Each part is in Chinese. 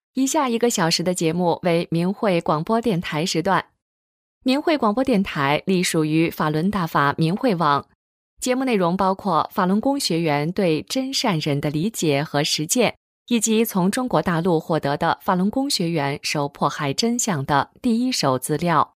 以下1个小时的节目为明慧广播电台时段。明慧广播电台隶属于法轮大法明慧网，节目内容包括法轮功学员对真善忍的理解和实践，以及从中国大陆获得的法轮功学员受迫害真相的第一手资料。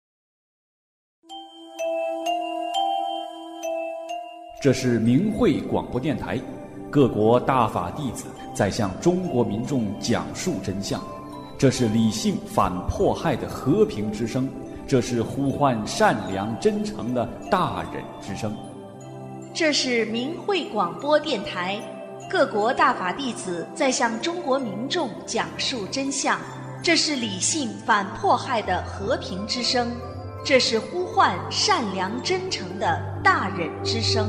这是明慧广播电台，各国大法弟子在向中国民众讲述真相，这是理性反迫害的和平之声，这是呼唤善良真诚的大忍之声。 这是明慧广播电台，各国大法弟子在向中国民众讲述真相，这是理性反迫害的和平之声，这是呼唤善良真诚的大忍之声。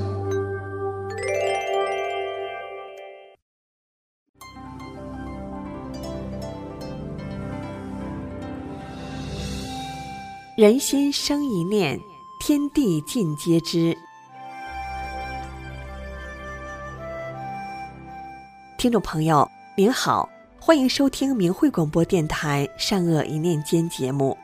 人心生一念，天地尽皆知。听众朋友您好，欢迎收听明慧广播电台善恶一念间节目。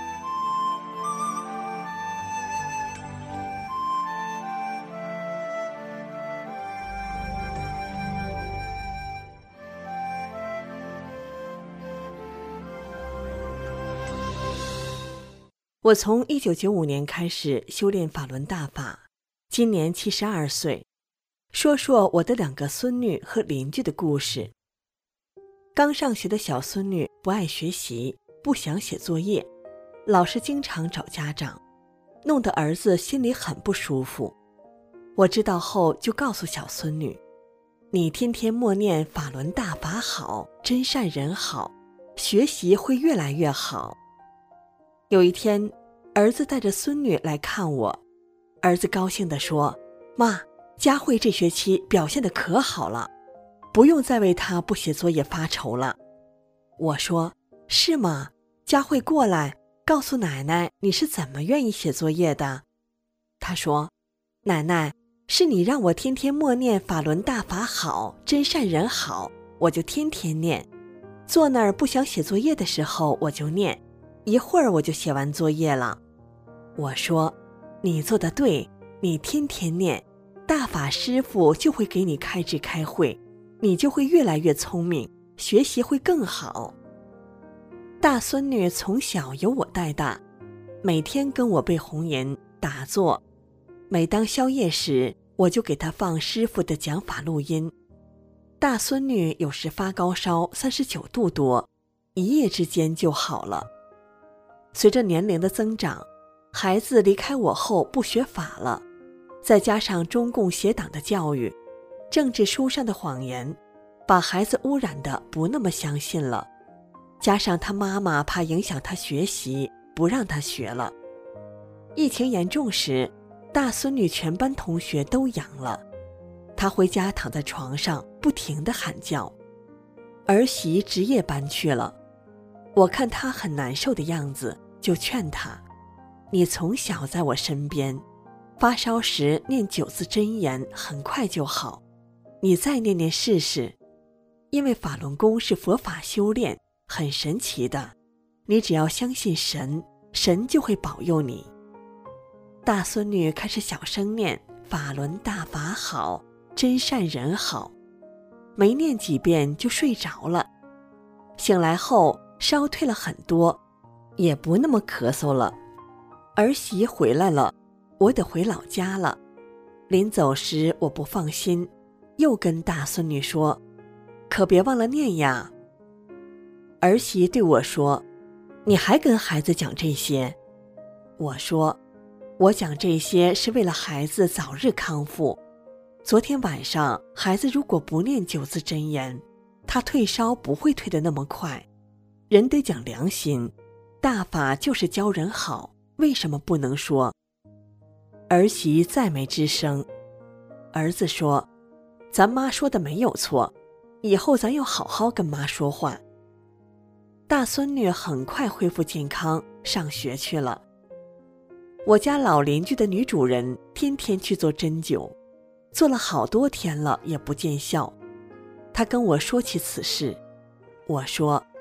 我从1995年开始修炼法轮大法，今年72岁。说说我的2个孙女和邻居的故事。刚上学的小孙女不爱学习，不想写作业，老是经常找家长，弄得儿子心里很不舒服。我知道后就告诉小孙女，你天天默念法轮大法好，真善人好，学习会越来越好。有一天，儿子带着孙女来看我，儿子高兴地说，妈，佳慧这学期表现得可好了，不用再为她不写作业发愁了。我说，是吗？佳慧过来告诉奶奶你是怎么愿意写作业的。她说，奶奶，是你让我天天默念法轮大法好，真善人好，我就天天念，坐那儿不想写作业的时候我就念，一会儿我就写完作业了。我说，你做得对，你天天念，大法师父就会给你开智开慧，你就会越来越聪明，学习会更好。大孙女从小由我带大，每天跟我背红颜打坐，每当宵夜时我就给她放师父的讲法录音。大孙女有时发高烧39度多，一夜之间就好了。随着年龄的增长，孩子离开我后不学法了，再加上中共邪党的教育，政治书上的谎言，把孩子污染得不那么相信了，加上他妈妈怕影响他学习，不让他学了。疫情严重时，大孙女全班同学都阳了，她回家躺在床上不停地喊叫，儿媳值夜班去了。我看她很难受的样子，就劝她，你从小在我身边，发烧时念9字真言很快就好，你再念念试试，因为法轮功是佛法修炼，很神奇的，你只要相信神，神就会保佑你。大孙女开始小声念法轮大法好，真善人好，没念几遍就睡着了，醒来后烧退了很多，也不那么咳嗽了。儿媳回来了，我得回老家了。临走时我不放心，又跟大孙女说，可别忘了念呀。儿媳对我说，你还跟孩子讲这些？我说，我讲这些是为了孩子早日康复。昨天晚上孩子如果不念9字真言，他退烧不会退得那么快。人得讲良心，大法就是教人好，为什么不能说？儿媳再没吱声。儿子说，咱妈说的没有错，以后咱要好好跟妈说话。大孙女很快恢复健康，上学去了。我家老邻居的女主人天天去做针灸，做了好多天了也不见效。她跟我说起此事，我说，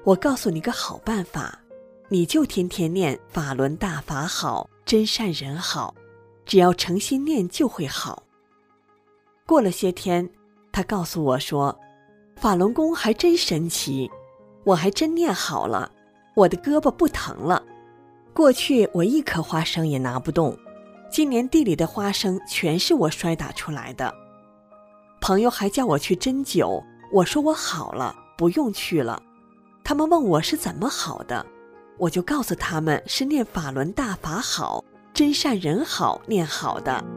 我告诉你个好办法，你就天天念法轮大法好，真善人好，只要诚心念就会好。过了些天，他告诉我说，法轮功还真神奇，我还真念好了，我的胳膊不疼了。过去我一颗花生也拿不动，今年地里的花生全是我摔打出来的。朋友还叫我去针灸，我说我好了，不用去了。他们问我是怎么好的，我就告诉他们是念法轮大法好，真善人好念好的。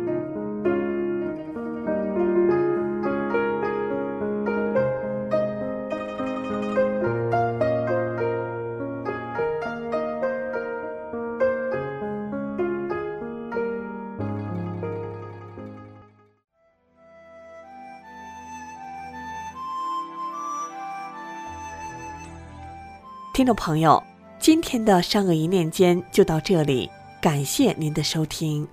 听众朋友，今天的善恶一念间就到这里，感谢您的收听。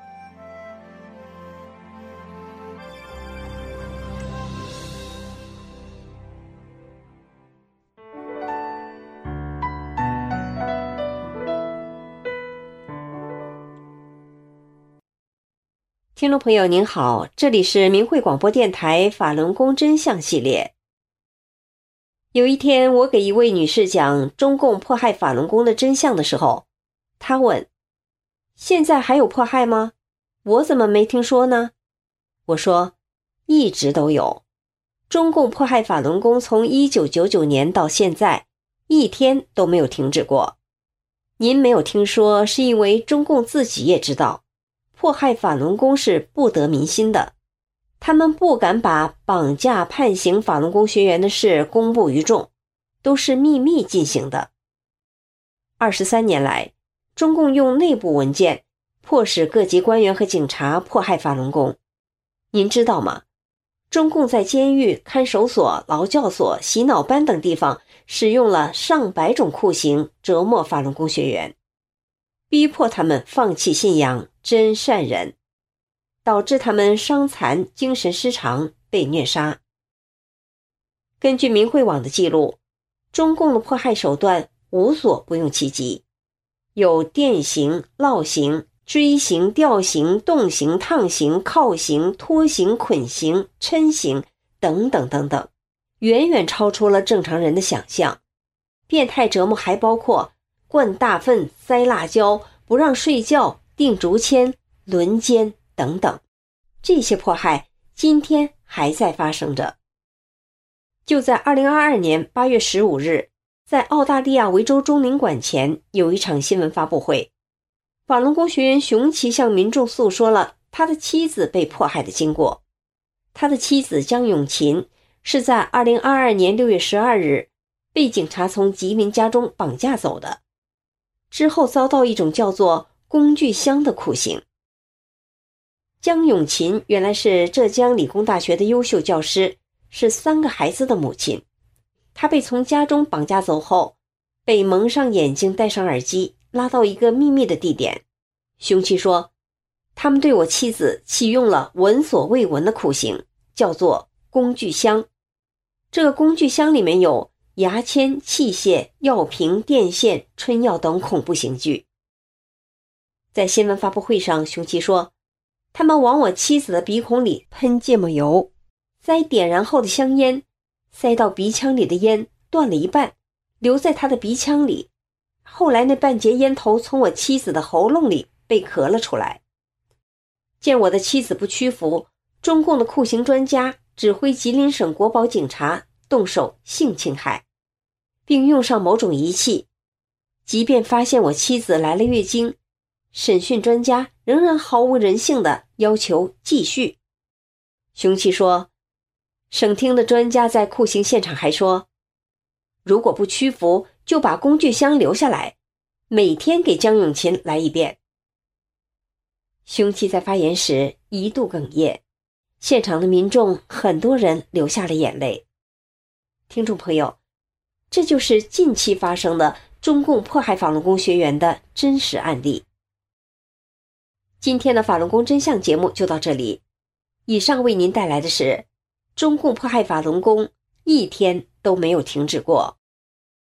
听众朋友您好，这里是明慧广播电台法轮功真相系列。有一天，我给一位女士讲中共迫害法轮功的真相的时候，她问：现在还有迫害吗？我怎么没听说呢？我说，一直都有。中共迫害法轮功从1999年到现在，一天都没有停止过。您没有听说，是因为中共自己也知道，迫害法轮功是不得民心的。他们不敢把绑架判刑法轮功学员的事公布于众，都是秘密进行的。23年来，中共用内部文件迫使各级官员和警察迫害法轮功。您知道吗？中共在监狱、看守所、劳教所、洗脑班等地方使用了上百种酷刑折磨法轮功学员，逼迫他们放弃信仰真善忍，导致他们伤残、精神失常，被虐杀。根据明慧网的记录，中共的迫害手段无所不用其极，有电刑、烙刑、锥刑、吊刑、冻刑、烫刑、铐刑、拖刑、捆刑、抻刑等等等等，远远超出了正常人的想象。变态折磨还包括灌大粪、塞辣椒、不让睡觉、钉竹签、轮奸等等，这些迫害今天还在发生着。就在2022年8月15日，在澳大利亚维州中领馆前有一场新闻发布会，法轮功学员熊奇向民众诉说了他的妻子被迫害的经过。他的妻子江永琴是在2022年6月12日被警察从吉林家中绑架走的，之后遭到一种叫做工具箱的酷刑。江永琴原来是浙江理工大学的优秀教师，是3个孩子的母亲。她被从家中绑架走后，被蒙上眼睛，戴上耳机，拉到一个秘密的地点。熊奇说，他们对我妻子启用了闻所未闻的酷刑，叫做工具箱。这个工具箱里面有牙签、器械、药瓶、电线、春药等恐怖刑具。在新闻发布会上，熊奇说，他们往我妻子的鼻孔里喷芥末油，塞点燃后的香烟，塞到鼻腔里的烟断了一半，留在他的鼻腔里。后来那半截烟头从我妻子的喉咙里被咳了出来。见我的妻子不屈服，中共的酷刑专家指挥吉林省国保警察动手性侵害，并用上某种仪器。即便发现我妻子来了月经，审讯专家仍然毫无人性地要求继续。熊奇说，省厅的专家在酷刑现场还说，如果不屈服，就把工具箱留下来，每天给江永琴来一遍。熊奇在发言时一度哽咽，现场的民众很多人流下了眼泪。听众朋友，这就是近期发生的中共迫害法轮功学员的真实案例。今天的法轮功真相节目就到这里，以上为您带来的是中共迫害法轮功一天都没有停止过。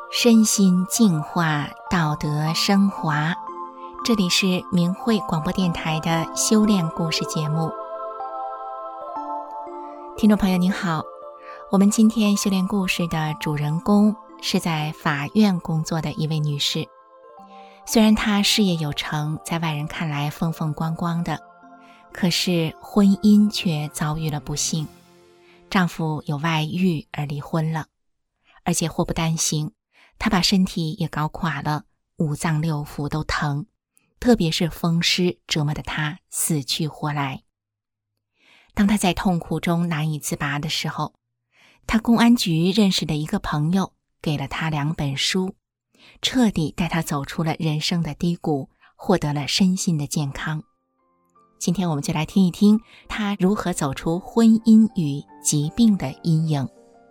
身心净化，道德升华。这里是明慧广播电台的修炼故事节目。听众朋友您好，我们今天修炼故事的主人公是在法院工作的一位女士。虽然她事业有成，在外人看来风风光光的，可是婚姻却遭遇了不幸，丈夫有外遇而离婚了，而且祸不单行，她把身体也搞垮了，五脏六腑都疼，特别是风湿折磨得她死去活来。当她在痛苦中难以自拔的时候，她公安局认识的一个朋友给了她2本书，彻底带她走出了人生的低谷，获得了身心的健康。今天我们就来听一听她如何走出婚姻与疾病的阴影。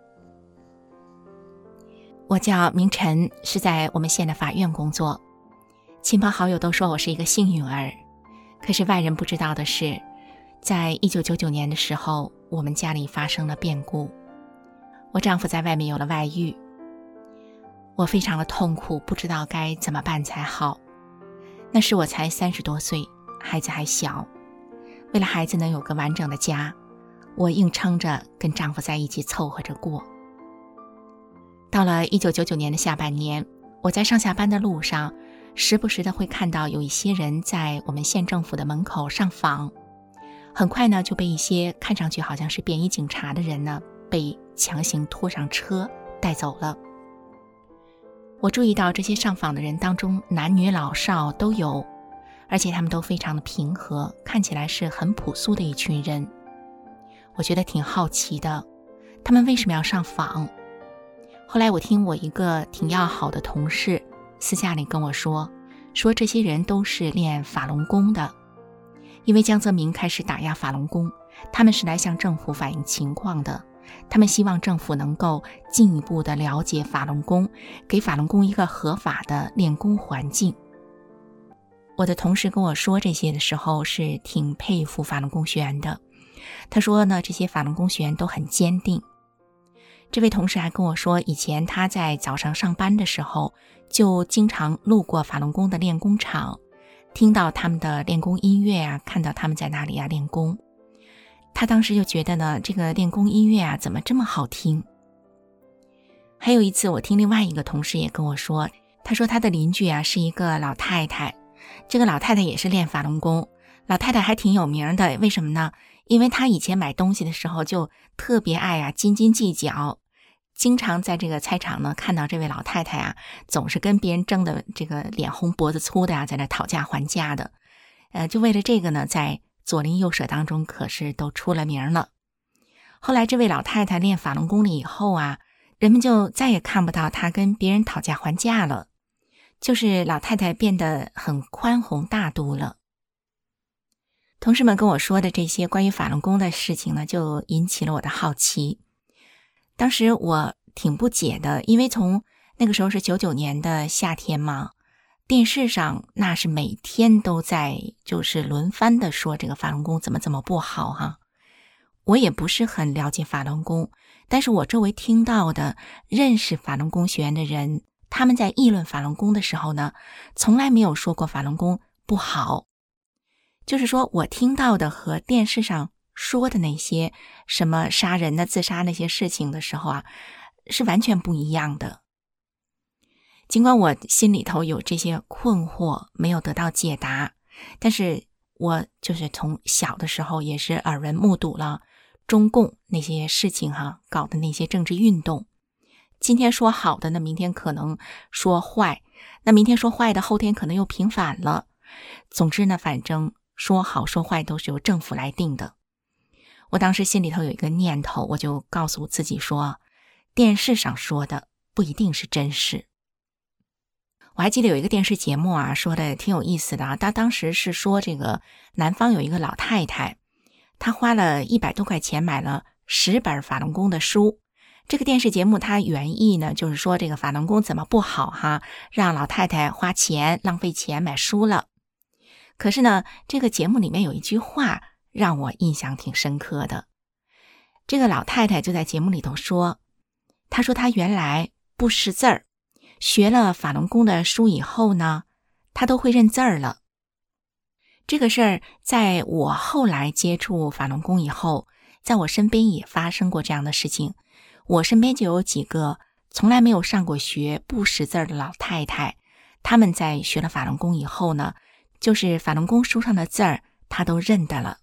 我叫明晨，是在我们县的法院工作。亲朋好友都说我是一个幸运儿，可是外人不知道的是，在1999年的时候，我们家里发生了变故。我丈夫在外面有了外遇，我非常的痛苦，不知道该怎么办才好。那时我才30多岁，孩子还小，为了孩子能有个完整的家，我硬撑着跟丈夫在一起凑合着过。到了1999年的下半年，我在上下班的路上，时不时的会看到有一些人在我们县政府的门口上访，很快呢就被一些看上去好像是便衣警察的人呢被强行拖上车带走了。我注意到这些上访的人当中男女老少都有，而且他们都非常的平和，看起来是很朴素的一群人。我觉得挺好奇的，他们为什么要上访？后来我听我一个挺要好的同事私下里跟我说这些人都是练法轮功的，因为江泽民开始打压法轮功，他们是来向政府反映情况的，他们希望政府能够进一步的了解法轮功，给法轮功一个合法的练功环境。我的同事跟我说这些的时候是挺佩服法轮功学员的，他说呢，这些法轮功学员都很坚定。这位同事还跟我说，以前他在早上上班的时候就经常路过法轮功的练功场，听到他们的练功音乐啊，看到他们在那里啊练功。他当时就觉得呢，这个练功音乐啊怎么这么好听。还有一次我听另外一个同事也跟我说，他说他的邻居啊是一个老太太，这个老太太也是练法轮功，老太太还挺有名的，为什么呢？因为她以前买东西的时候就特别爱啊斤斤计较，经常在这个菜场呢看到这位老太太啊，总是跟别人争的这个脸红脖子粗的啊，在那讨价还价的。就为了这个呢，在左邻右舍当中可是都出了名了。后来这位老太太练法轮功了以后啊，人们就再也看不到她跟别人讨价还价了，就是老太太变得很宽宏大度了。同事们跟我说的这些关于法轮功的事情呢，就引起了我的好奇。当时我挺不解的，因为从那个时候是99年的夏天嘛，电视上那是每天都在就是轮番的说这个法轮功怎么不好哈。我也不是很了解法轮功，但是我周围听到的认识法轮功学员的人，他们在议论法轮功的时候呢，从来没有说过法轮功不好。就是说我听到的和电视上说的那些什么杀人的自杀那些事情的时候啊，是完全不一样的。尽管我心里头有这些困惑没有得到解答，但是我就是从小的时候也是耳闻目睹了中共那些事情搞的那些政治运动。今天说好的，那明天可能说坏，那明天说坏的，后天可能又平反了。总之呢，反正说好说坏都是由政府来定的。我当时心里头有一个念头，我就告诉自己说，电视上说的不一定是真事。我还记得有一个电视节目啊，说的挺有意思的啊。他当时是说这个南方有一个老太太，她花了100多块钱买了10本法轮功的书。这个电视节目它原意呢，就是说这个法轮功怎么不好哈，让老太太花钱浪费钱买书了。可是呢，这个节目里面有一句话让我印象挺深刻的。这个老太太就在节目里头说，她说她原来不识字儿， 学了法轮功的书以后呢，他都会认字儿了。这个事儿在我后来接触法轮功以后，在我身边也发生过这样的事情。我身边就有几个从来没有上过学、不识字儿的老太太，他们在学了法轮功以后呢，就是法轮功书上的字儿，她都认得了。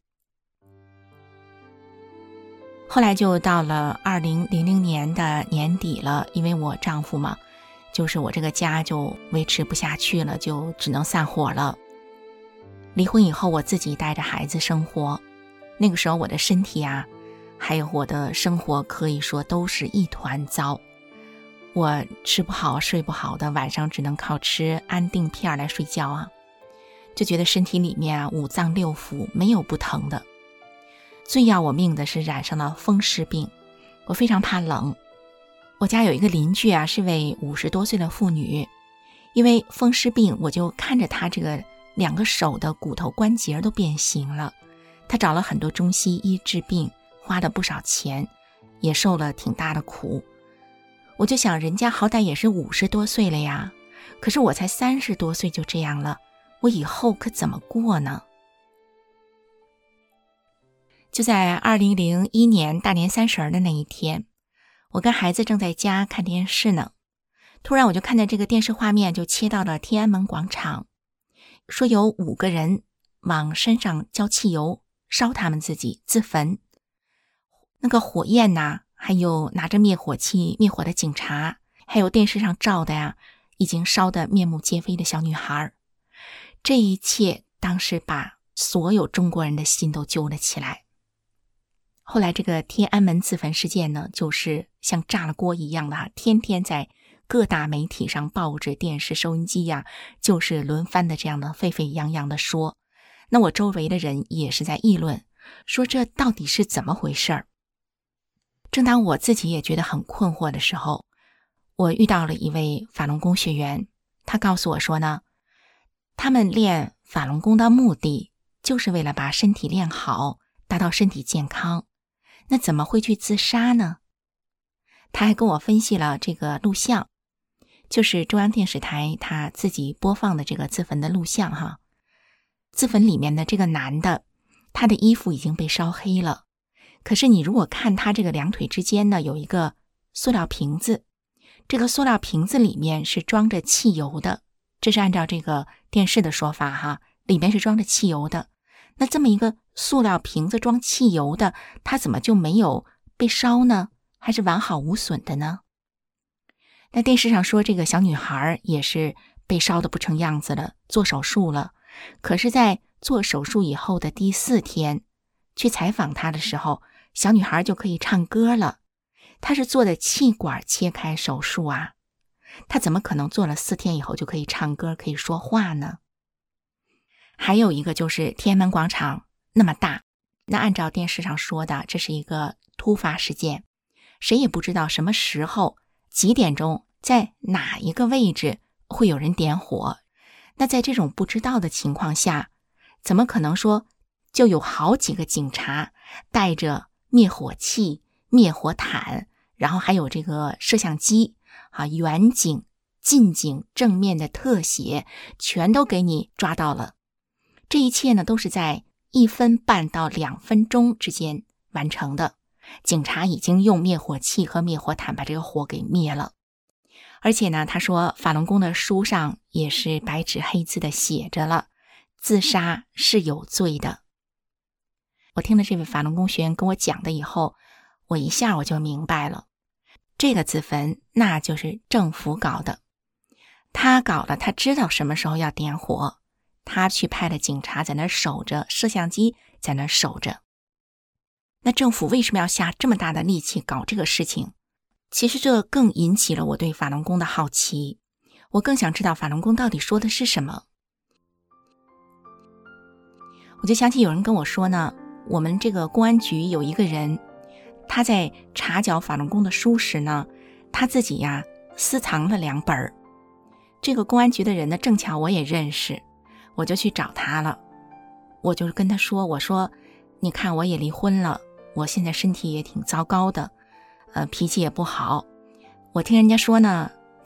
后来就到了2000年的年底了，因为我丈夫嘛，就是我这个家就维持不下去了，就只能散伙了。离婚以后，我自己带着孩子生活，那个时候我的身体啊，还有我的生活可以说都是一团糟。我吃不好睡不好的，晚上只能靠吃安定片来睡觉啊，就觉得身体里面五脏六腑没有不疼的。最要我命的是染上了风湿病，我非常怕冷。我家有一个邻居啊，是位50多岁的妇女，因为风湿病，我就看着她这个2个手的骨头关节都变形了。她找了很多中西医治病，花了不少钱，也受了挺大的苦。我就想，人家好歹也是50多岁了呀，可是我才30多岁就这样了，我以后可怎么过呢？就在2001年大年30的那一天，我跟孩子正在家看电视呢，突然我就看见这个电视画面就切到了天安门广场，说有5个人往身上浇汽油，烧他们自己，自焚。那个火焰呐，还有拿着灭火器灭火的警察，还有电视上照的呀，已经烧得面目皆非的小女孩。这一切当时把所有中国人的心都揪了起来。后来这个天安门自焚事件呢，就是像炸了锅一样的，天天在各大媒体上、报纸、电视、收音机呀，就是轮番的这样的沸沸扬扬的说。那我周围的人也是在议论，说这到底是怎么回事儿。正当我自己也觉得很困惑的时候，我遇到了一位法轮功学员，他告诉我说呢，他们练法轮功的目的就是为了把身体练好，达到身体健康，那怎么会去自杀呢？他还跟我分析了这个录像，就是中央电视台他自己播放的这个自焚的录像哈。自焚里面的这个男的，他的衣服已经被烧黑了，可是你如果看他这个2腿之间呢，有一个塑料瓶子，这个塑料瓶子里面是装着汽油的，这是按照这个电视的说法哈，里面是装着汽油的。那这么一个塑料瓶子装汽油的，它怎么就没有被烧呢？还是完好无损的呢？那电视上说这个小女孩也是被烧得不成样子了，做手术了。可是在做手术以后的第4天去采访她的时候，小女孩就可以唱歌了。她是做的气管切开手术啊，她怎么可能做了4天以后就可以唱歌可以说话呢？还有一个就是天安门广场那么大，那按照电视上说的，这是一个突发事件，谁也不知道什么时候几点钟在哪一个位置会有人点火。那在这种不知道的情况下，怎么可能说就有好几个警察带着灭火器、灭火毯，然后还有这个摄像机啊，远景、近景、正面的特写全都给你抓到了。这一切呢，都是在1分半到2分钟之间完成的。警察已经用灭火器和灭火毯把这个火给灭了。而且呢，他说法轮功的书上也是白纸黑字的写着了，自杀是有罪的。我听了这位法轮功学员跟我讲的以后，我一下我就明白了，这个自焚那就是政府搞的，他搞了，他知道什么时候要点火，他去派了警察在那守着，摄像机在那守着。那政府为什么要下这么大的力气搞这个事情？其实这更引起了我对法轮功的好奇，我更想知道法轮功到底说的是什么。我就想起有人跟我说呢，我们这个公安局有一个人，他在查缴法轮功的书时呢，他自己呀私藏了2本。这个公安局的人呢，正巧我也认识，我就去找他了。我就跟他说，我说你看我也离婚了，我现在身体也挺糟糕的，脾气也不好。我听人家说呢，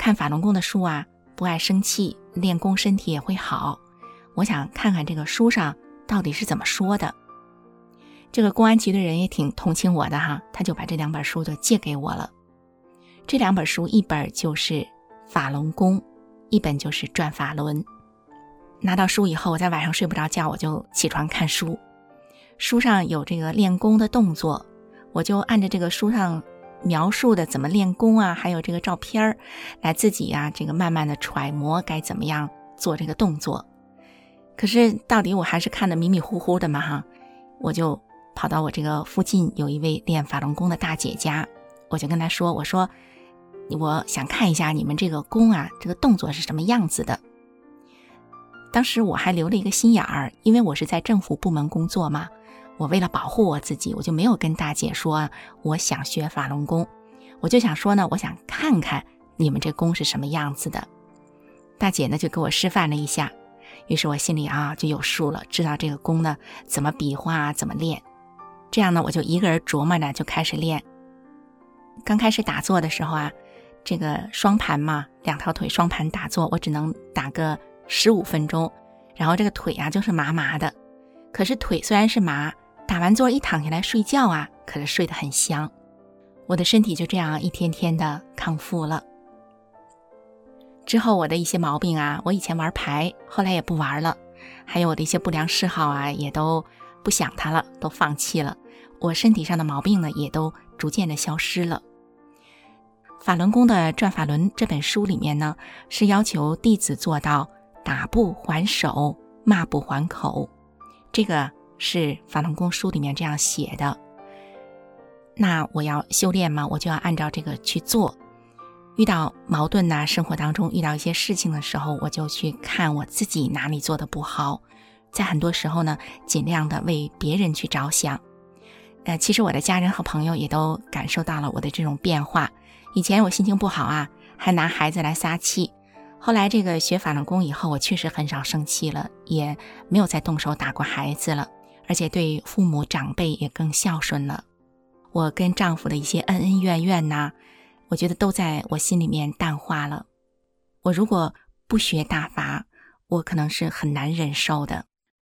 看法轮功的书啊，不爱生气，练功身体也会好。我想看看这个书上到底是怎么说的。这个公安局的人也挺同情我的哈，他就把这2本书就借给我了。这2本书，一本就是法轮功，一本就是转法轮。拿到书以后，我在晚上睡不着觉，我就起床看书。书上有这个练功的动作，我就按照这个书上描述的怎么练功啊，还有这个照片来自己啊这个慢慢的揣摩该怎么样做这个动作。可是到底我还是看得迷迷糊糊的嘛哈，我就跑到我这个附近有一位练法轮功的大姐家，我就跟她说，我说我想看一下你们这个功啊，这个动作是什么样子的。当时我还留了一个心眼儿，因为我是在政府部门工作嘛，我为了保护我自己，我就没有跟大姐说我想学法轮功，我就想说呢，我想看看你们这功是什么样子的。大姐呢就给我示范了一下，于是我心里就有数了，知道这个功呢怎么比划怎么练。这样呢我就一个人琢磨着就开始练。刚开始打坐的时候这个双盘嘛，2条腿双盘打坐，我只能打个15分钟，然后这个腿就是麻麻的。可是腿虽然是麻，打完坐一躺下来睡觉可是睡得很香。我的身体就这样一天天的康复了。之后我的一些毛病我以前玩牌，后来也不玩了，还有我的一些不良嗜好也都不想它了，都放弃了。我身体上的毛病呢也都逐渐的消失了。法轮功的转法轮这本书里面呢，是要求弟子做到打不还手，骂不还口，这个是法轮功书里面这样写的。那我要修炼嘛，我就要按照这个去做。遇到矛盾生活当中遇到一些事情的时候，我就去看我自己哪里做的不好，在很多时候呢，尽量的为别人去着想。其实我的家人和朋友也都感受到了我的这种变化。以前我心情不好还拿孩子来撒气，后来这个学法轮功以后，我确实很少生气了，也没有再动手打过孩子了，而且对父母长辈也更孝顺了。我跟丈夫的一些恩恩怨怨我觉得都在我心里面淡化了。我如果不学大法，我可能是很难忍受的。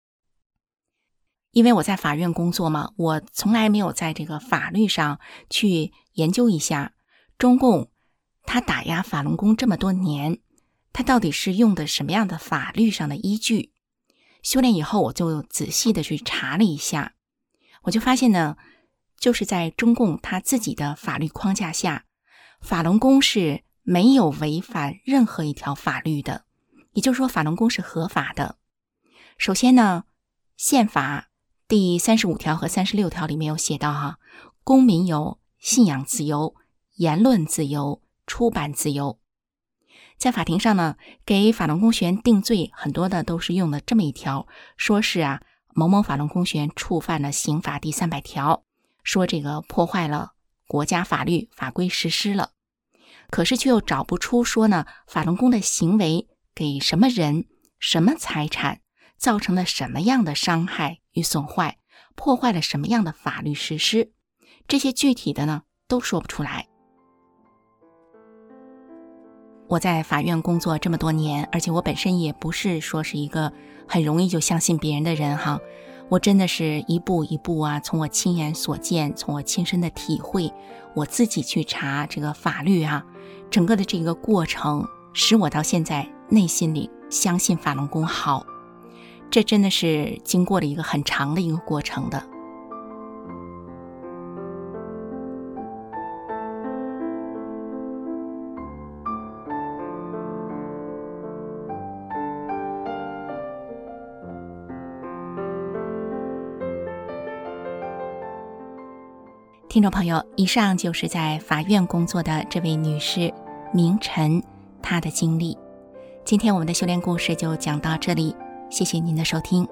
因为我在法院工作嘛，我从来没有在这个法律上去研究一下中共他打压法轮功这么多年，他到底是用的什么样的法律上的依据。修炼以后我就仔细的去查了一下，我就发现呢，就是在中共他自己的法律框架下，法轮功是没有违反任何一条法律的，也就是说法轮功是合法的。首先呢，宪法第35条和36条里面有写到公民有信仰自由、言论自由、出版自由。在法庭上呢，给法轮功学员定罪，很多的都是用的这么一条，说是某某法轮功学员触犯了刑法第300条，说这个破坏了国家法律法规实施了。可是却又找不出说呢，法轮功的行为给什么人、什么财产造成了什么样的伤害与损坏，破坏了什么样的法律实施，这些具体的呢都说不出来。我在法院工作这么多年，而且我本身也不是说是一个很容易就相信别人的人我真的是一步一步从我亲眼所见，从我亲身的体会，我自己去查这个法律整个的这个过程使我到现在内心里相信法轮功好。这真的是经过了一个很长的一个过程的。听众朋友，以上就是在法院工作的这位女士明晨她的经历。今天我们的修炼故事就讲到这里，谢谢您的收听。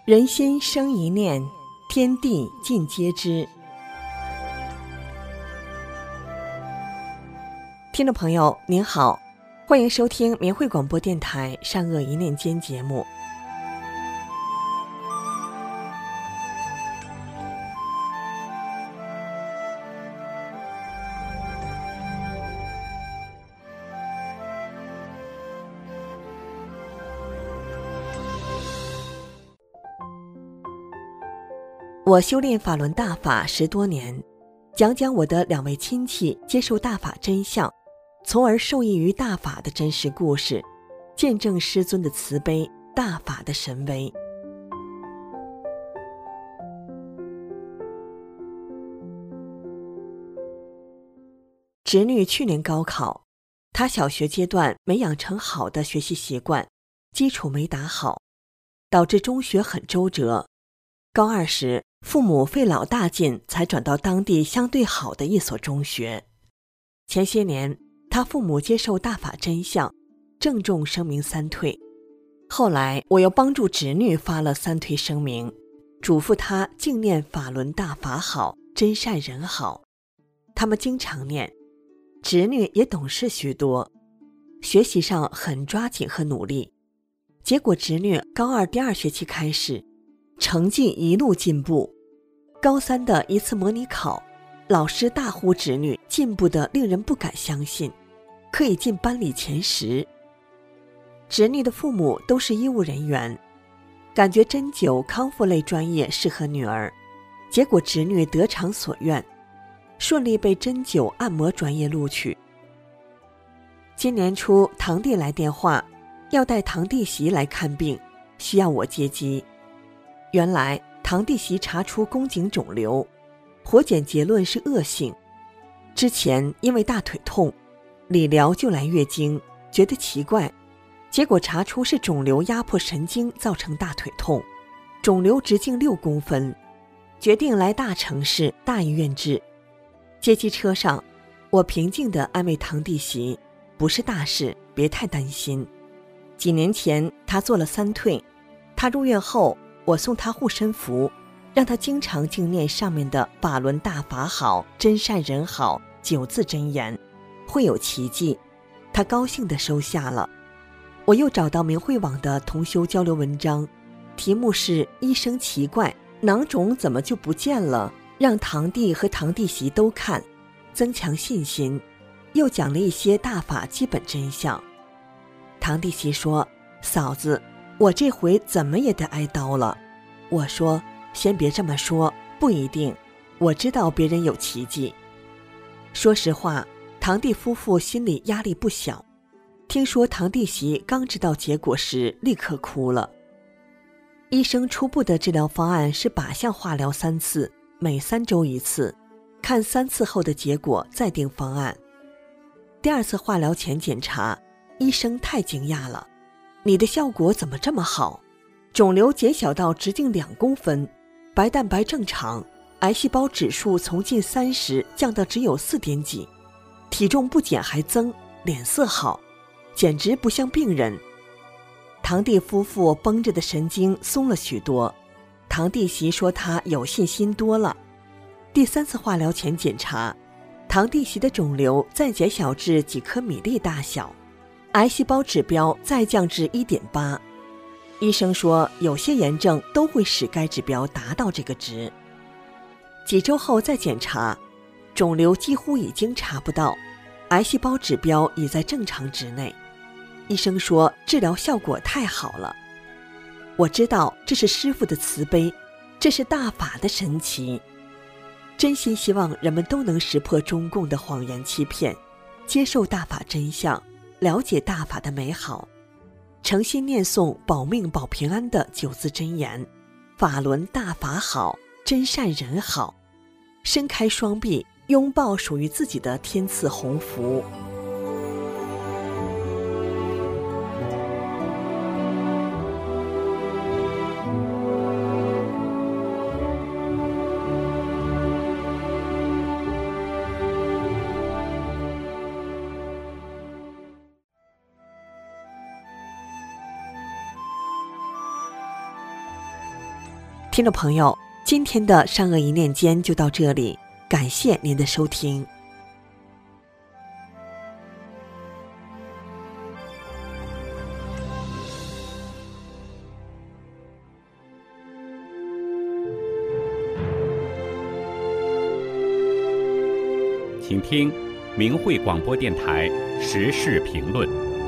人心生一念，天地尽皆知。听众朋友您好，欢迎收听明慧广播电台善恶一念间节目。我修炼法轮大法10多年，讲讲我的2位亲戚接受大法真相，从而受益于大法的真实故事，见证师尊的慈悲，大法的神威。侄女去年高考，她小学阶段没养成好的学习习惯，基础没打好，导致中学很周折。高2时，父母费老大劲才转到当地相对好的一所中学。前些年，他父母接受大法真相，郑重声明3退。后来我又帮助侄女发了3退声明，嘱咐她净念法轮大法好，真善人好。他们经常念，侄女也懂事许多，学习上很抓紧和努力。结果侄女高2第2学期开始，成绩一路进步。高3的一次模拟考，老师大呼侄女进步得令人不敢相信，可以进班里前10。侄女的父母都是医务人员，感觉针灸康复类专业适合女儿，结果侄女得偿所愿，顺利被针灸按摩专业录取。今年初，堂弟来电话，要带堂弟媳来看病，需要我接机。原来堂弟媳查出宫颈肿瘤，活检结论是恶性。之前因为大腿痛，理疗就来月经，觉得奇怪，结果查出是肿瘤压迫神经造成大腿痛，肿瘤直径6公分，决定来大城市大医院治。接机车上，我平静地安慰堂弟媳，不是大事，别太担心。几年前他做了3退，他入院后，我送他护身符，让他经常净念上面的法轮大法好，真善人好9字真言，会有奇迹。他高兴地收下了。我又找到明慧网的同修交流文章，题目是医生奇怪，囊肿怎么就不见了，让堂弟和堂弟媳都看，增强信心。又讲了一些大法基本真相。堂弟媳说，嫂子，我这回怎么也得挨刀了。我说，先别这么说，不一定，我知道别人有奇迹。说实话，堂弟夫妇心里压力不小，听说堂弟媳刚知道结果时立刻哭了。医生初步的治疗方案是靶向化疗3次，每3周1次，看3次后的结果再定方案。第2次化疗前检查，医生太惊讶了，你的效果怎么这么好？肿瘤减小到直径2公分，白蛋白正常，癌细胞指数从近30降到只有4点几，体重不减还增，脸色好，简直不像病人。堂弟夫妇绷着的神经松了许多，堂弟媳说他有信心多了。第3次化疗前检查，堂弟媳的肿瘤再减小至几颗米粒大小，癌细胞指标再降至 1.8。 医生说有些炎症都会使该指标达到这个值。几周后再检查，肿瘤几乎已经查不到，癌细胞指标已在正常值内。医生说治疗效果太好了。我知道这是师父的慈悲，这是大法的神奇。真心希望人们都能识破中共的谎言欺骗，接受大法真相，了解大法的美好，诚心念诵保命保平安的9字真言，法轮大法好，真善人好，伸开双臂，拥抱属于自己的天赐鸿福。 听众朋友，今天的善恶一念间就到这里，感谢您的收听。 请听明慧广播电台时事评论。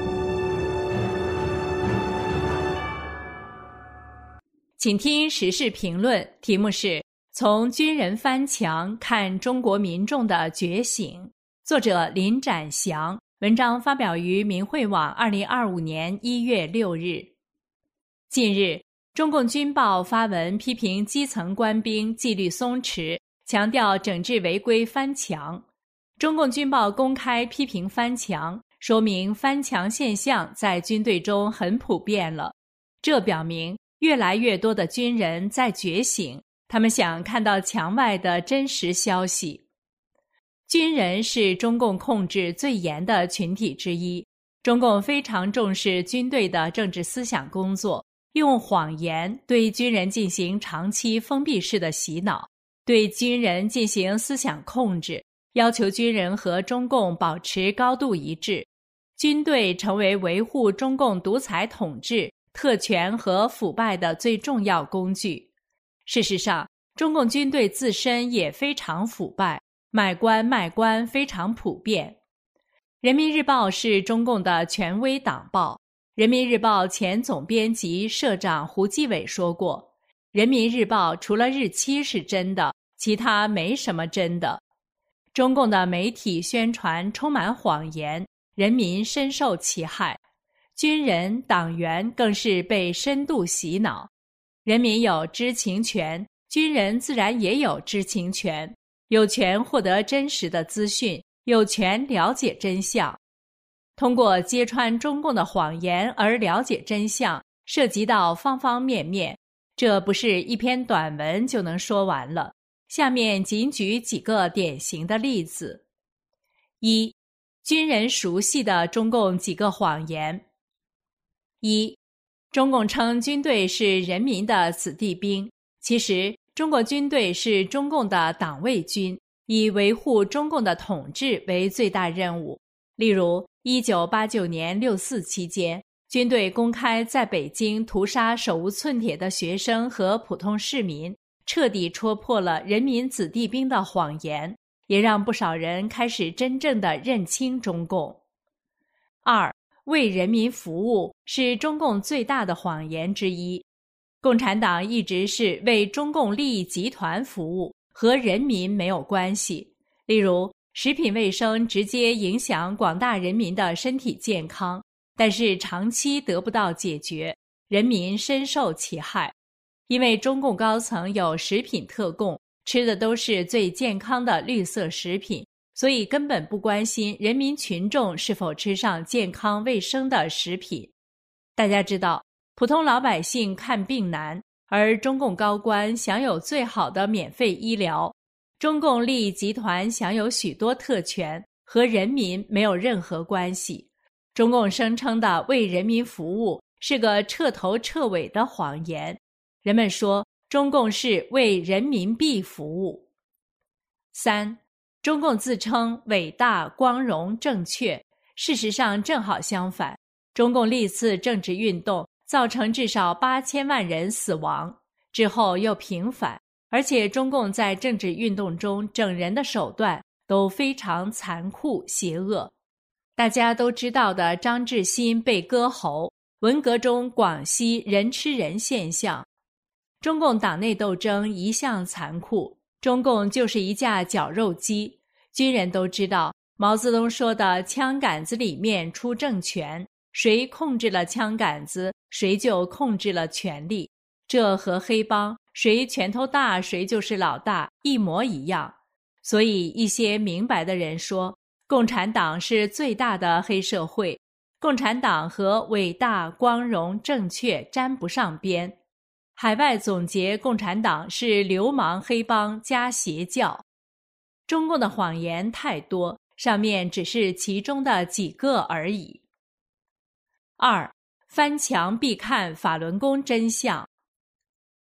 请听时事评论，题目是从军人翻墙看中国民众的觉醒，作者林展祥，文章发表于明慧网2025年1月6日。近日，中共军报发文批评基层官兵纪律松弛，强调整治违规翻墙。中共军报公开批评翻墙，说明翻墙现象在军队中很普遍了。这表明越来越多的军人在觉醒，他们想看到墙外的真实消息。军人是中共控制最严的群体之一，中共非常重视军队的政治思想工作，用谎言对军人进行长期封闭式的洗脑，对军人进行思想控制，要求军人和中共保持高度一致，军队成为维护中共独裁统治、特权和腐败的最重要工具。事实上，中共军队自身也非常腐败，买官卖官非常普遍。人民日报是中共的权威党报，人民日报前总编辑社长胡基伟说过，人民日报除了日期是真的，其他没什么真的。中共的媒体宣传充满谎言，人民深受其害，军人、党员更是被深度洗脑。人民有知情权，军人自然也有知情权，有权获得真实的资讯，有权了解真相。通过揭穿中共的谎言而了解真相，涉及到方方面面，这不是一篇短文就能说完了。下面仅举几个典型的例子。一、军人熟悉的中共几个谎言。一、中共称军队是人民的子弟兵，其实中国军队是中共的党卫军，以维护中共的统治为最大任务。例如1989年6·4期间，军队公开在北京屠杀手无寸铁的学生和普通市民，彻底戳破了人民子弟兵的谎言，也让不少人开始真正的认清中共。二、为人民服务是中共最大的谎言之一。共产党一直是为中共利益集团服务，和人民没有关系。例如，食品卫生直接影响广大人民的身体健康，但是长期得不到解决，人民深受其害。因为中共高层有食品特供，吃的都是最健康的绿色食品，所以根本不关心人民群众是否吃上健康卫生的食品。大家知道，普通老百姓看病难，而中共高官享有最好的免费医疗。中共利益集团享有许多特权，和人民没有任何关系。中共声称的为人民服务是个彻头彻尾的谎言。人们说中共是为人民币服务。三、中共自称伟大、光荣、正确，事实上正好相反。中共历次政治运动造成至少8000万人死亡，之后又平反，而且中共在政治运动中整人的手段都非常残酷邪恶。大家都知道的张志新被割喉，文革中广西人吃人现象。中共党内斗争一向残酷，中共就是一架绞肉机。军人都知道毛泽东说的枪杆子里面出政权，谁控制了枪杆子，谁就控制了权力。这和黑帮谁拳头大谁就是老大一模一样。所以一些明白的人说，共产党是最大的黑社会，共产党和伟大、光荣、正确沾不上边。海外总结共产党是流氓黑帮加邪教。中共的谎言太多，上面只是其中的几个而已。二、翻墙必看法轮功真相。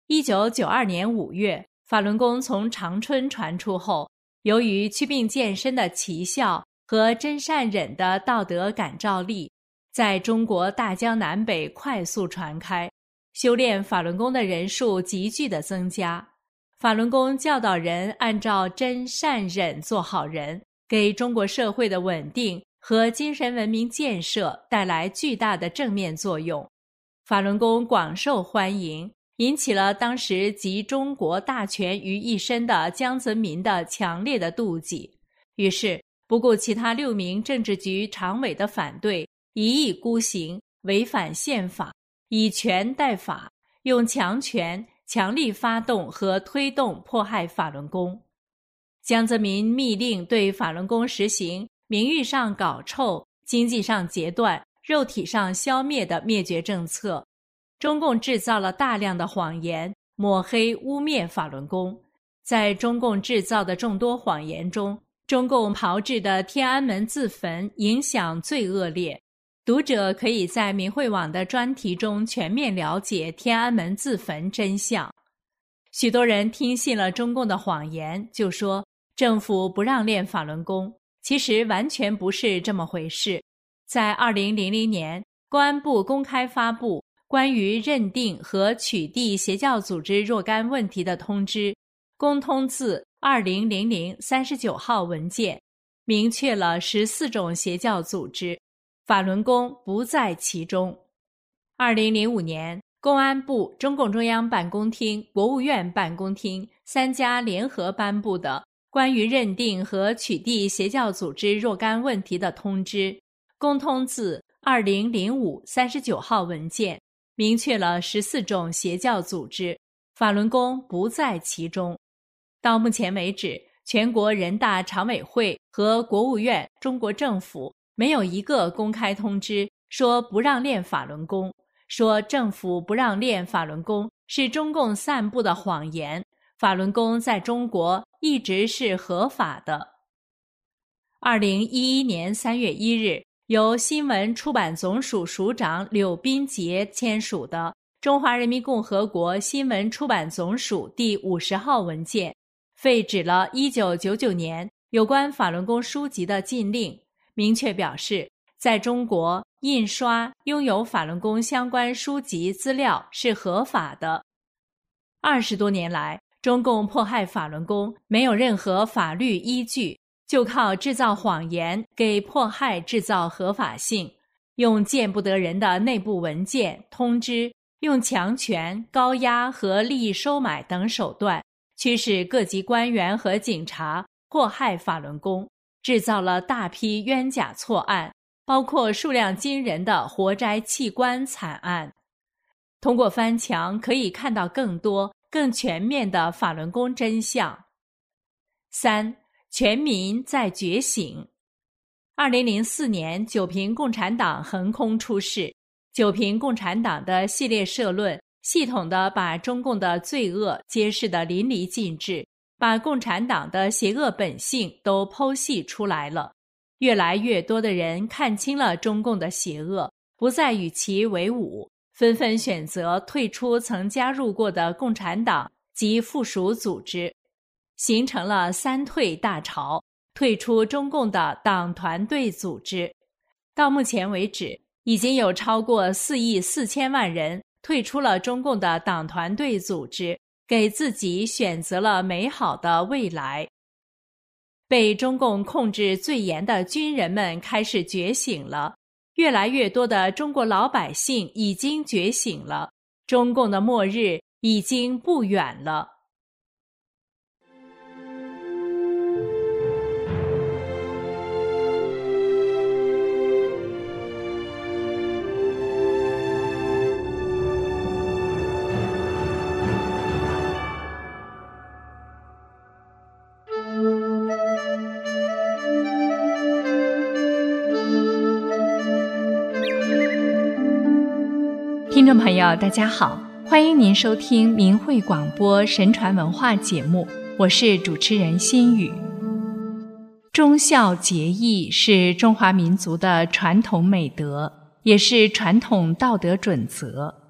1992年5月，法轮功从长春传出后，由于祛病健身的奇效和真善忍的道德感召力，在中国大江南北快速传开，修炼法轮功的人数急剧的增加。法轮功教导人按照真善忍做好人，给中国社会的稳定和精神文明建设带来巨大的正面作用。法轮功广受欢迎，引起了当时集中国大权于一身的江泽民的强烈的妒忌，于是不顾其他6名政治局常委的反对，一意孤行，违反宪法，以权代法，用强权强力发动和推动迫害法轮功。江泽民密令对法轮功实行名誉上搞臭、经济上截断、肉体上消灭的灭绝政策。中共制造了大量的谎言，抹黑污蔑法轮功。在中共制造的众多谎言中，中共炮制的天安门自焚影响最恶劣。读者可以在明慧网的专题中全面了解天安门自焚真相。许多人听信了中共的谎言，就说政府不让练法轮功，其实完全不是这么回事。在2000年，公安部公开发布关于认定和取缔邪教组织若干问题的通知，公通字200039号文件，明确了14种邪教组织，法轮功不在其中。2005年，公安部、中共中央办公厅、国务院办公厅3家联合颁布的关于认定和取缔邪教组织若干问题的通知，公通字200539号文件，明确了14种邪教组织，法轮功不在其中。到目前为止，全国人大常委会和国务院、中国政府没有一个公开通知说不让练法轮功，说政府不让练法轮功是中共散布的谎言，法轮功在中国一直是合法的。2011年3月1日，由新闻出版总署署长柳斌杰签署的《中华人民共和国新闻出版总署第50号文件》，废止了1999年有关法轮功书籍的禁令，明确表示，在中国印刷拥有法轮功相关书籍资料是合法的。20多年来，中共迫害法轮功没有任何法律依据，就靠制造谎言给迫害制造合法性，用见不得人的内部文件、通知，用强权、高压和利益收买等手段，驱使各级官员和警察迫害法轮功，制造了大批冤假错案，包括数量惊人的活摘器官惨案。通过翻墙可以看到更多、更全面的法轮功真相。3. 全民在觉醒。2004年，九平共产党横空出世，九平共产党的系列社论系统地把中共的罪恶揭示得淋漓尽致，把共产党的邪恶本性都剖析出来了。越来越多的人看清了中共的邪恶，不再与其为伍，纷纷选择退出曾加入过的共产党及附属组织，形成了3退大潮，退出中共的党团队组织。到目前为止，已经有超过4亿4千万人退出了中共的党团队组织，给自己选择了美好的未来。被中共控制最严的军人们开始觉醒了，越来越多的中国老百姓已经觉醒了，中共的末日已经不远了。 听众朋友大家好，欢迎您收听明慧广播神传文化节目，我是主持人心雨。忠孝节义是中华民族的传统美德，也是传统道德准则。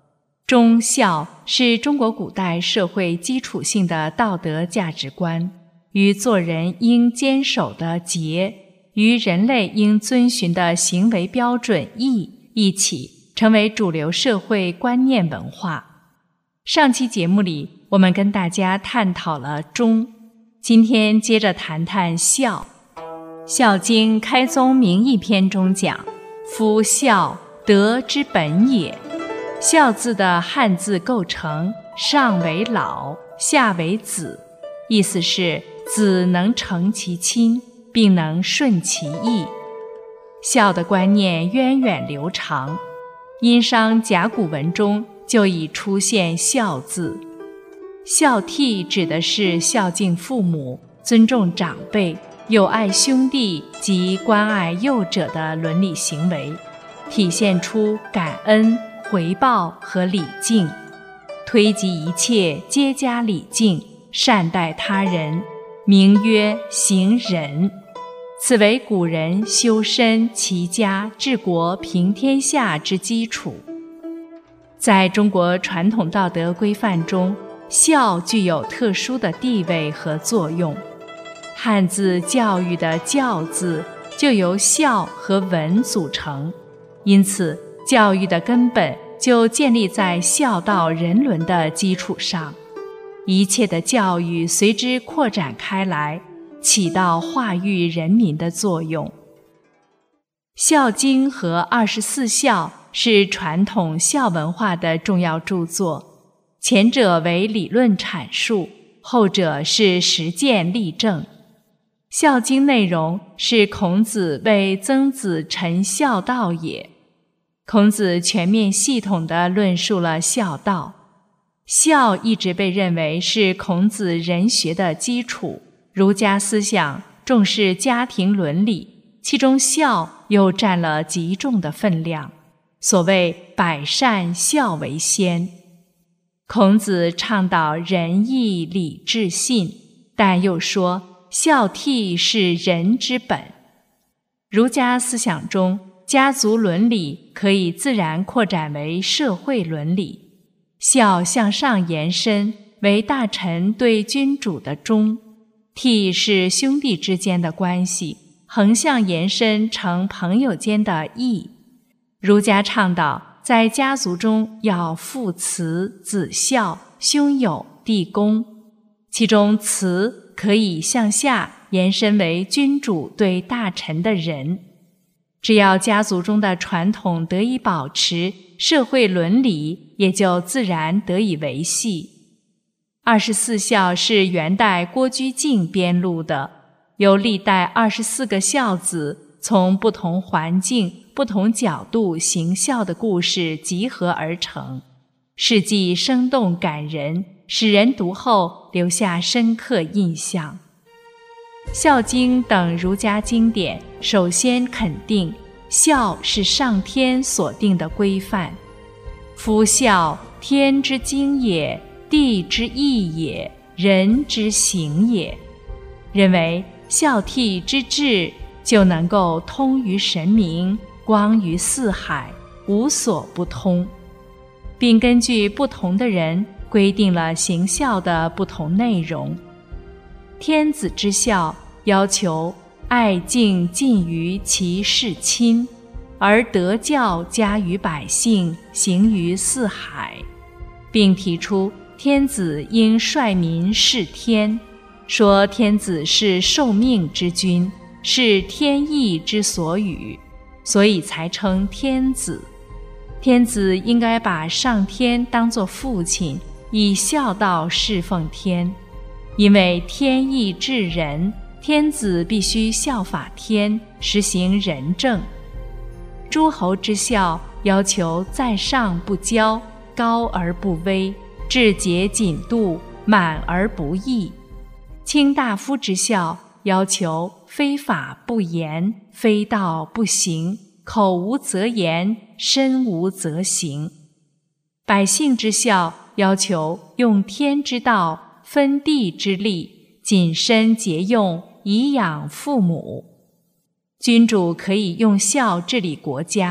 忠孝是中国古代社会基础性的道德价值观，与做人应坚守的节，与人类应遵循的行为标准义一起，成为主流社会观念文化。上期节目里，我们跟大家探讨了忠，今天接着谈谈孝。《孝经·开宗明义篇》中讲：夫孝，德之本也。孝字的汉字构成，上为老，下为子，意思是子能承其亲，并能顺其意。孝的观念源远流长，殷商甲骨文中就已出现孝字。孝悌指的是孝敬父母、尊重长辈、友爱兄弟及关爱幼者的伦理行为，体现出感恩、回报和礼敬，推及一切皆加礼敬，善待他人，名曰行仁。此为古人修身齐家治国平天下之基础。在中国传统道德规范中，孝具有特殊的地位和作用。汉字教育的教字就由孝和文组成，因此教育的根本就建立在孝道人伦的基础上，一切的教育随之扩展开来，起到化育人民的作用。《孝经》和24孝是传统孝文化的重要著作，前者为理论阐述，后者是实践例证。《孝经》内容是孔子为曾子陈孝道也。孔子全面系统地论述了孝道。孝一直被认为是孔子人学的基础，儒家思想重视家庭伦理，其中孝又占了极重的分量。所谓百善孝为先。孔子倡导仁义礼智信，但又说孝悌是人之本。儒家思想中，家族伦理可以自然扩展为社会伦理，孝向上延伸为大臣对君主的忠，悌是兄弟之间的关系，横向延伸成朋友间的义。儒家倡导在家族中要父慈子孝，兄友弟恭，其中慈可以向下延伸为君主对大臣的仁。只要家族中的传统得以保持，社会伦理也就自然得以维系。24孝是元代郭居敬编录的，由历代24个孝子从不同环境、不同角度行孝的故事集合而成，事迹生动感人，使人读后留下深刻印象。《孝经》等儒家经典首先肯定孝是上天所定的规范。夫孝，天之经也，地之义也，人之行也。认为孝悌之治就能够通于神明，光于四海，无所不通，并根据不同的人规定了行孝的不同内容。天子之孝要求爱敬近于其世亲，而德教加于百姓，行于四海，并提出天子应率民事天，说天子是受命之君，是天意之所与，所以才称天子。天子应该把上天当作父亲，以孝道侍奉天，因为天意治人，天子必须效法天，实行仁政。诸侯之孝要求在上不骄，高而不威，至节谨度，满而不溢。卿大夫之孝要求非法不言，非道不行，口无择言，身无择行。百姓之孝要求用天之道，分地之利，谨慎节用，以养父母。君主可以用孝治理国家，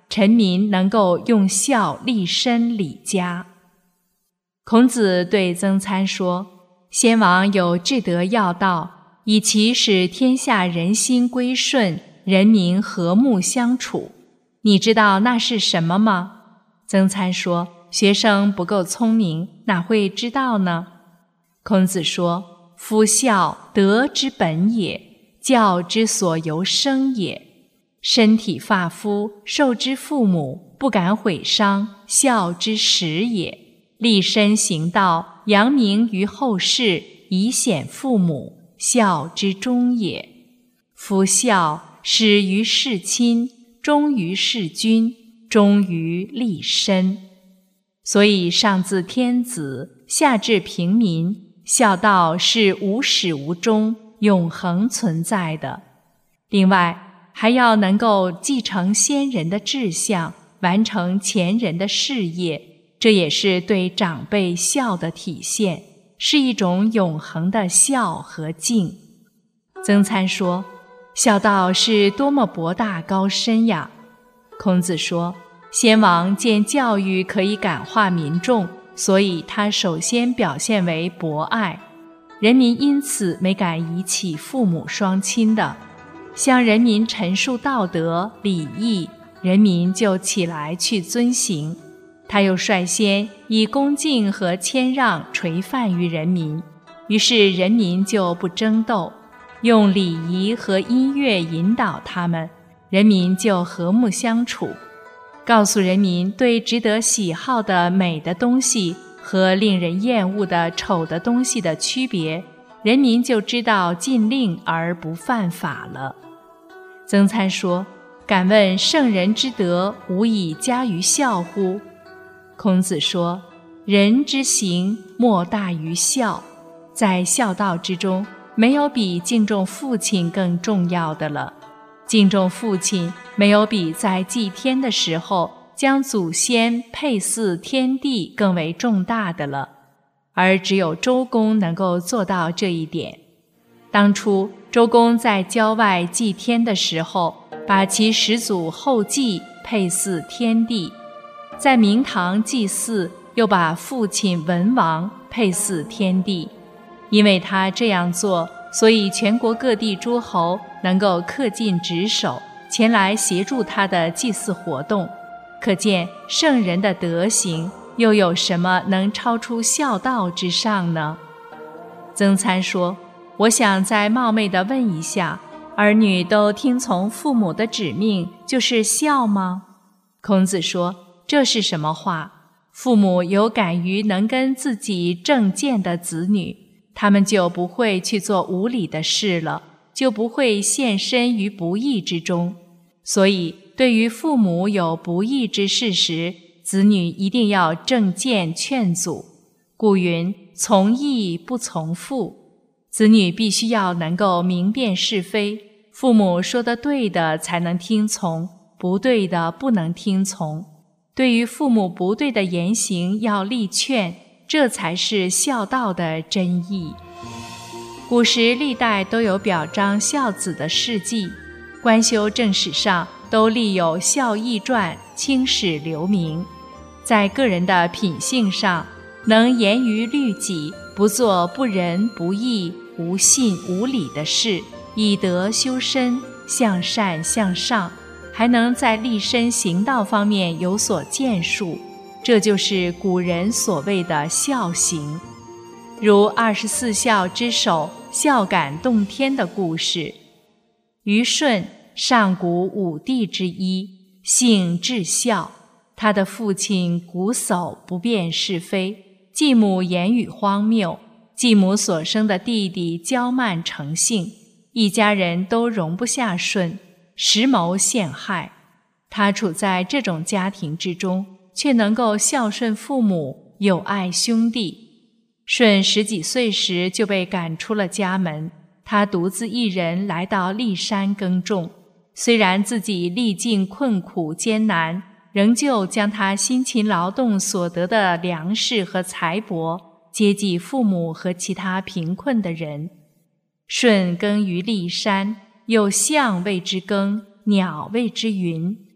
臣民能够用孝立身理家。孔子对曾参说，先王有至德要道，以其使天下人心归顺，人民和睦相处。你知道那是什么吗？曾参说，学生不够聪明，哪会知道呢？孔子说，夫孝，德之本也，教之所由生也。身体发肤，受之父母，不敢毁伤，孝之始也。立身行道，扬名于后世，以显父母，孝之终也。夫孝，始于事亲，忠于事君，忠于立身。所以上自天子，下至平民，孝道是无始无终，永恒存在的。另外，还要能够继承先人的志向，完成前人的事业，这也是对长辈孝的体现，是一种永恒的孝和敬。曾参说，孝道是多么博大高深呀！孔子说，先王见教育可以感化民众，所以他首先表现为博爱，人民因此没敢遗弃父母双亲的。向人民陈述道德礼义，人民就起来去遵行。他又率先以恭敬和谦让垂范于人民，于是人民就不争斗，用礼仪和音乐引导他们，人民就和睦相处。告诉人民对值得喜好的美的东西和令人厌恶的丑的东西的区别，人民就知道禁令而不犯法了。曾参说，敢问圣人之德，无以加于孝乎？孔子说，人之行莫大于孝，在孝道之中，没有比敬重父亲更重要的了。敬重父亲，没有比在祭天的时候将祖先配祀天地更为重大的了，而只有周公能够做到这一点。当初周公在郊外祭天的时候，把其始祖后稷配祀天地，在明堂祭祀又把父亲文王配祀天地。因为他这样做，所以全国各地诸侯能够恪尽职守，前来协助他的祭祀活动。可见圣人的德行又有什么能超出孝道之上呢？曾参说，我想再冒昧地问一下，儿女都听从父母的指命，就是孝吗？孔子说，这是什么话？父母有感于能跟自己正见的子女，他们就不会去做无理的事了，就不会陷身于不义之中。所以对于父母有不义之事时，子女一定要正见劝阻。故云，从义不从父。子女必须要能够明辨是非，父母说的对的才能听从，不对的不能听从。对于父母不对的言行要力劝，这才是孝道的真意。古时历代都有表彰孝子的事迹，官修正史上都立有孝义传，青史留名。在个人的品性上，能严于律己，不做不仁不义无信无礼的事，以德修身，向善向上，还能在立身行道方面有所建树，这就是古人所谓的孝行。如24孝之首孝感动天的故事。虞舜，上古五帝之一，性至孝，他的父亲瞽叟不辨是非，继母言语荒谬，继母所生的弟弟骄慢成性，一家人都容不下舜，实谋陷害。他处在这种家庭之中，却能够孝顺父母，友爱兄弟。舜10几岁时就被赶出了家门，他独自一人来到骊山耕种，虽然自己历尽困苦艰难，仍旧将他辛勤劳动所得的粮食和财帛接济父母和其他贫困的人。舜耕于骊山，有象谓之耕，鸟谓之云。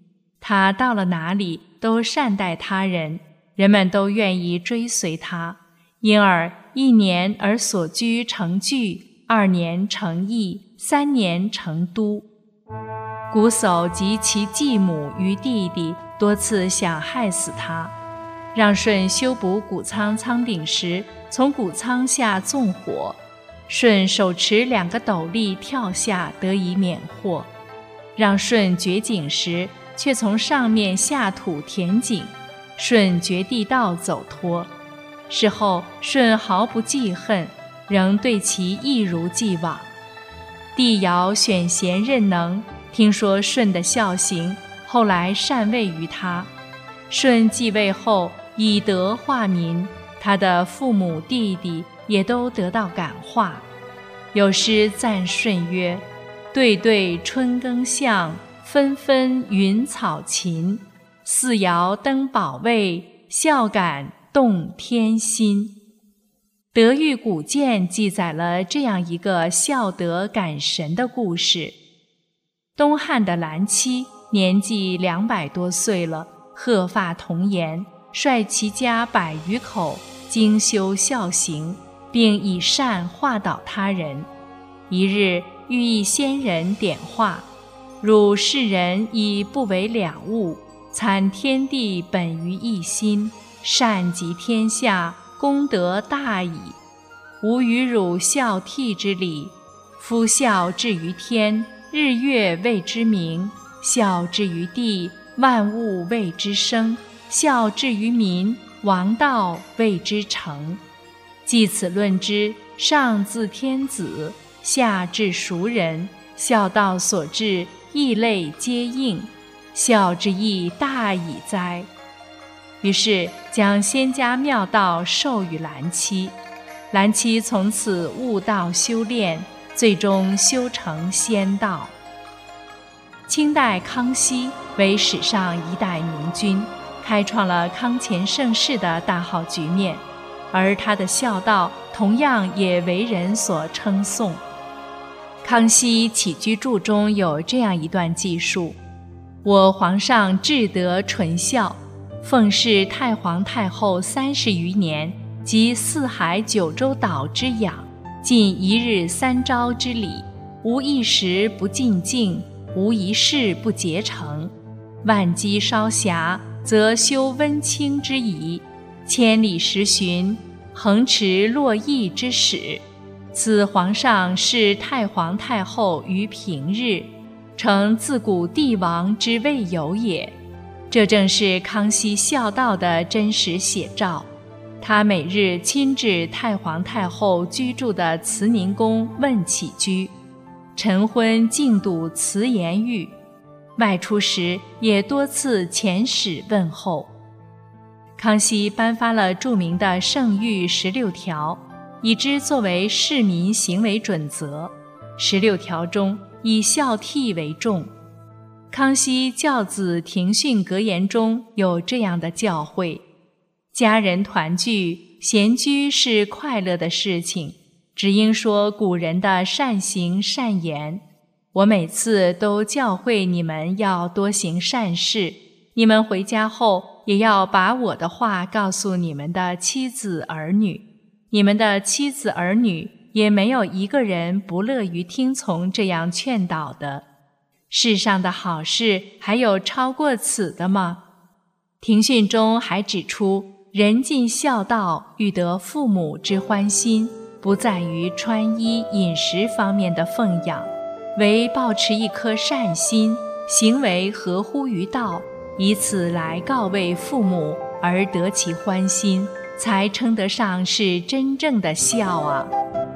他到了哪里都善待他人，人们都愿意追随他，因而1年而所居成聚，2年成邑，3年成都。瞽叟及其继母与弟弟多次想害死他。让舜修补谷仓仓顶时，从谷仓下纵火，舜手持2个斗笠跳下，得以免祸。让舜掘井时，却从上面下土填井，舜掘地道走脱。事后舜毫不记恨，仍对其一如既往。帝尧选贤任能，听说舜的孝行，后来禅位于他。舜继位后，以德化民，他的父母弟弟也都得到感化。有诗赞舜曰：对对春耕相，纷纷云草芩。四尧登宝位，孝感动天心。德育古鉴记载了这样一个孝德感神的故事。东汉的蓝戚年纪200多岁了，鹤发童颜，率其家100余口精修孝行，并以善化导他人。一日欲以先人点化，汝世人以不为两物，参天地本于一心，善及天下，功德大矣。吾与汝孝悌之礼，夫孝至于天，日月谓之明；孝至于地，万物谓之生；孝至于民，王道谓之成。记此论之，上自天子，下至俗人，孝道所至，异类皆应。孝之义大矣哉！于是将仙家妙道授予蓝戚，蓝戚从此悟道修炼，最终修成仙道。清代康熙为史上一代明君，开创了康乾盛世的大好局面，而他的孝道同样也为人所称颂。康熙起居注中有这样一段记述：我皇上至德纯孝，奉侍太皇太后30余年，及4海9州岛之养，尽1日3朝之礼，无一时不进敬，无一事不竭诚。万机稍暇，则修温清之仪，千里时巡，横持洛邑之始。此皇上是太皇太后于平日，诚自古帝王之未有也。这正是康熙孝道的真实写照。他每日亲至太皇太后居住的慈宁宫问起居，晨昏敬笃慈颜玉，外出时也多次遣使问候。康熙颁发了著名的圣谕16条，以之作为市民行为准则。16条中以孝悌为重。康熙教子庭训格言中有这样的教诲：家人团聚，闲居是快乐的事情，只应说古人的善行善言。我每次都教诲你们要多行善事，你们回家后也要把我的话告诉你们的妻子儿女。你们的妻子儿女也没有一个人不乐于听从这样劝导的。世上的好事还有超过此的吗？庭训中还指出，人尽孝道，欲得父母之欢心，不在于穿衣饮食方面的奉养，唯抱持一颗善心，行为合乎于道，以此来告慰父母而得其欢心，才称得上是真正的孝啊。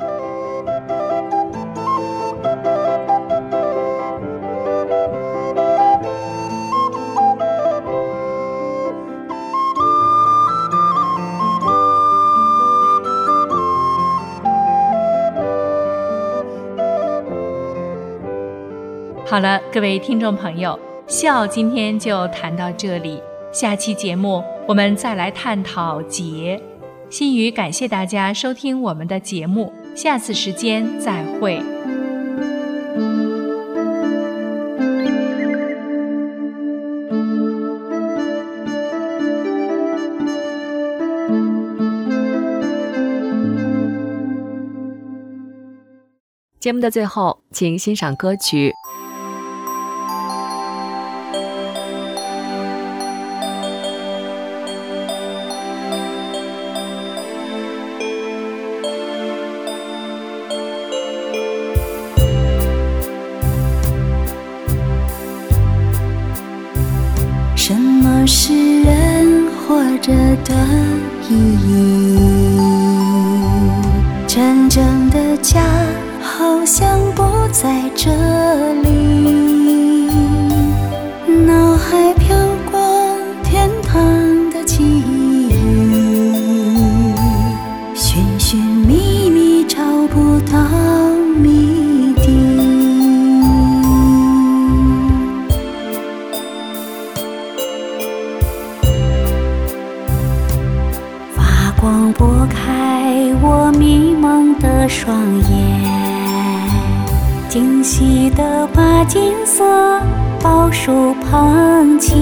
好了，各位听众朋友，孝今天就谈到这里，下期节目我们再来探讨节。心语感谢大家收听我们的节目，下次时间再会。 节目的最后，请欣赏歌曲。 什么是人活着的意义？真正的家好像不在这里，脑海飘过天堂的记忆，寻寻觅觅找不到谜底。发光拨开我迷蒙的双眼，惊喜地把金色宝树捧起，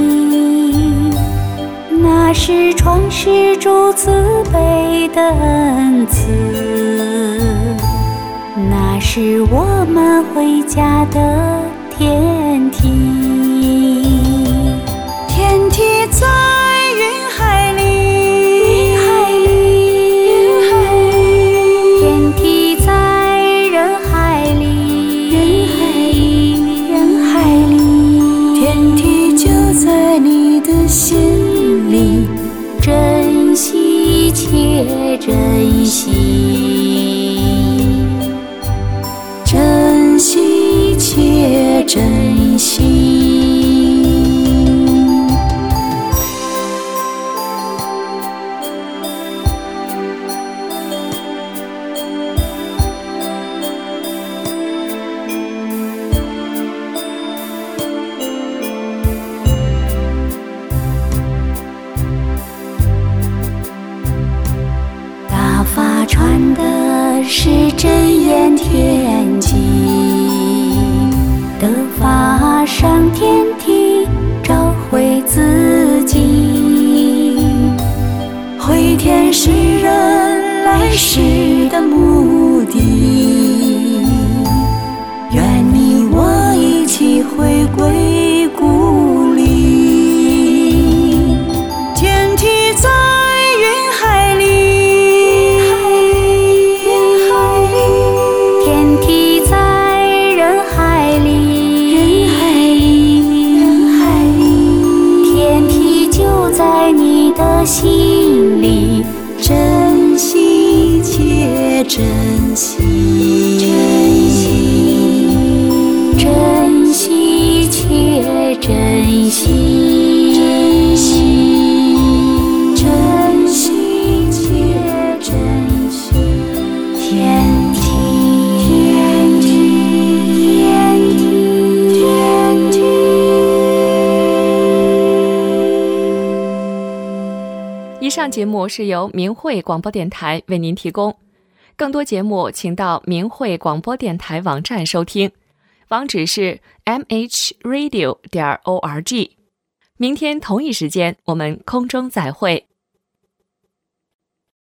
那是创世主慈悲的恩赐，那是我们回家的天梯。天梯在云海里，天梯在人海里，人海里，天梯就在你的心里，珍惜且珍惜，珍惜且珍惜。大法传的是真言天机，得法上天梯，找回自己，回天是人来世的目的，愿你我一起回归故里。天梯在云海里，天梯在人海里，人海里，天梯就在你的心里，珍惜且珍惜，珍惜且珍惜，珍惜且珍惜。天梯，天梯，天梯，天梯。 以上节目是由明慧广播电台为您提供，更多节目请到明慧广播电台网站收听，网址是 mhradio.org。明天同一时间我们空中再会。